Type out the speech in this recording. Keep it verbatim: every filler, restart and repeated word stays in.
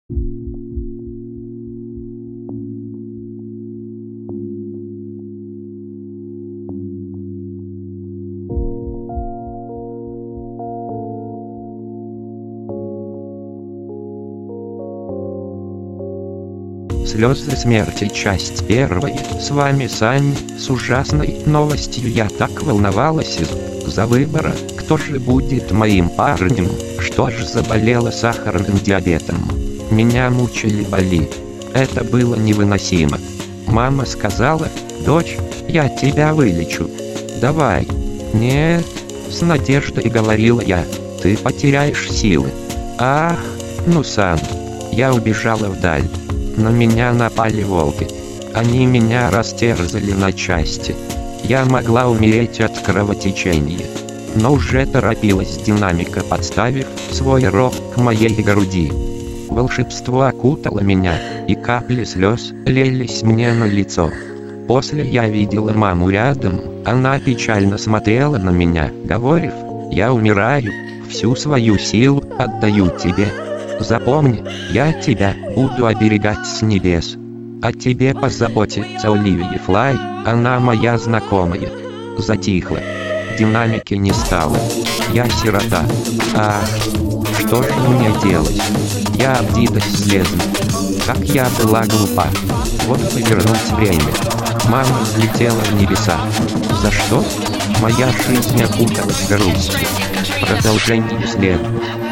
Слезы смерти, часть первая. С вами Сань. С ужасной новостью я так волновалась из-за выбора, кто же будет моим парнем. Что ж, заболела сахарным диабетом. Меня мучили боли. Это было невыносимо. Мама сказала: «Дочь, я тебя вылечу. Давай». «Нет», — с надеждой говорила я, — «ты потеряешь силы». Ах, ну Сан. Я убежала вдаль. На меня напали волки. Они меня растерзали на части. Я могла умереть от кровотечения. Но уже торопилась динамика, подставив свой рог к моей груди. Волшебство окутало меня, и капли слез лились мне на лицо. После я видела маму рядом, она печально смотрела на меня, говорив: «Я умираю, всю свою силу отдаю тебе. Запомни, я тебя буду оберегать с небес. О тебе позаботится Оливия Флай, она моя знакомая». Затихло. Динамики не стало. Я сирота. Ах, что же мне делать? Я обиделась слезно. Как я была глупа. Вот бы вернуть время. Мама взлетела в небеса. За что? Моя жизнь окуталась грустью. Продолжение следует.